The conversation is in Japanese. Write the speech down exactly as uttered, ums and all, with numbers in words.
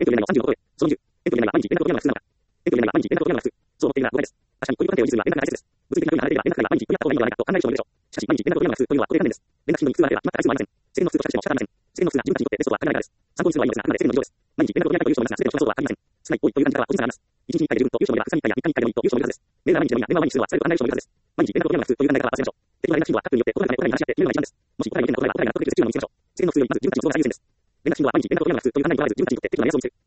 エントリーのさんじゅうのところへ、そのにじゅう、エントリーが毎日連絡をやらなくするのだ。エントリーが毎日連絡をやらなくす、そう思っているのが誤解です。確かにこういう関係を維持するのは連絡が大切です。物理的な距離が離れていれば連絡が毎日一分やった方がいいのではないかと考える人もいるでしょう。しかし、毎日連絡をやらなくすというのはこれが難点です。連絡頻度に工夫があれば決まった回数もありません。世間の普通としたとしても仕方ありません。世間の普通が自分たちにとってベストとは限らないからです。参考にするのはいいのですが、あくまで世間の事情です。毎日連絡をやらないという人もいますが、全ての人はそうとは限りません。少ない、多いという感じ方は個人差があります。一日に一回で十分という人もいれば、二日に一回や三日に一回でもいいという人もいるはずです。メールが毎日でもいいが、電話は毎日するのは疲れると考える人もいるはずです。毎日連絡をやらなくすという考え方は忘れましょう。適当な連絡頻度は各国によって異なるため、お互いに話し合って決めるのが一番です。もしお互いに意見が異なれば、お互いが納得できる数値を見つけましょう。世間の普通よりまず自分たちの都合が最優先です。連絡頻度は毎日連絡をやらなくすという考えにとらわれず、自分たちにとって適度な目安を見つける。